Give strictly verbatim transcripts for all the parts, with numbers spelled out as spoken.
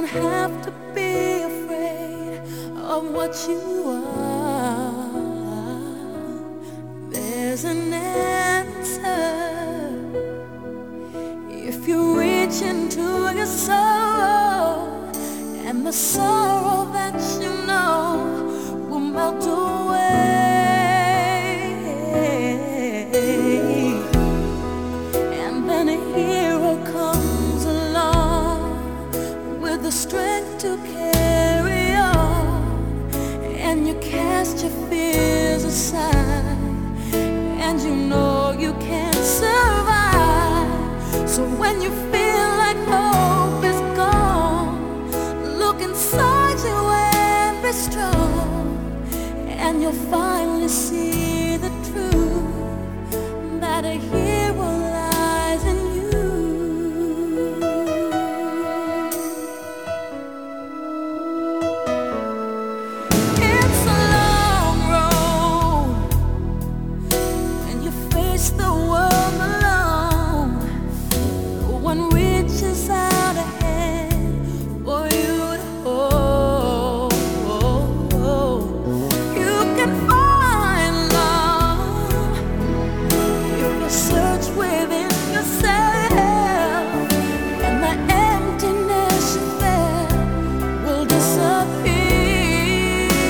have to be afraid of what you are. There's an answer if you reach into your soul, and the sorrow that you know will melt away. And then a hero comes along with the strength to carry on, and you cast your fears aside, and you know you can survive. So when you feel like hope is gone, look inside you and be strong, and you'll finally see the truth that a hero lies in you. It's a long road when you face the world alone. No one reaches out a hand for you to hold. You can find love if you search within yourself, and the emptiness you felt will disappear.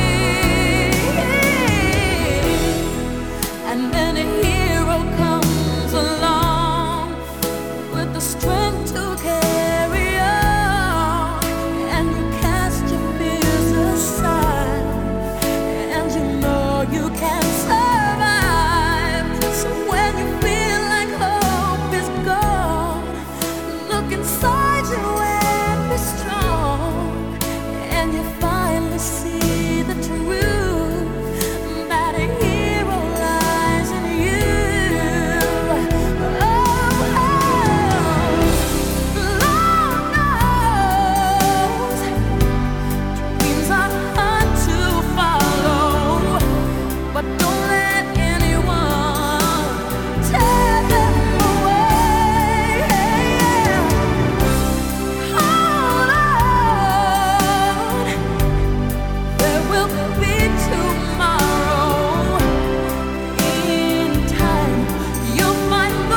And then a hero comes along with the strength to carry on, and you cast your fears aside, and you know you can survive. So when you feel like hope is gone, look inside you and be strong, and you finally see the truth that a hero lies in you. Oh, Lord knows dreams are hard to follow, but don't let anyone tear them away. Hold on, there will be tomorrow. In time, you'll find the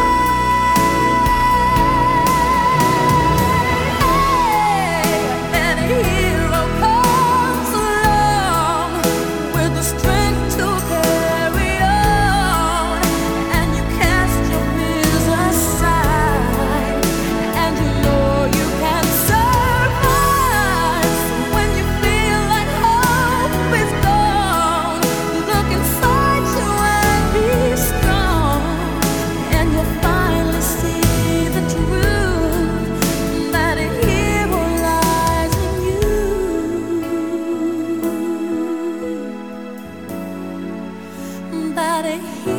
way. Then a hero comes along with the strength to carry on, and you cast your fears aside, and you know you can survive. So when you feel like hope is gone, look inside you and be strong, and you'll finally see the truth that a hero lies in you. That a hero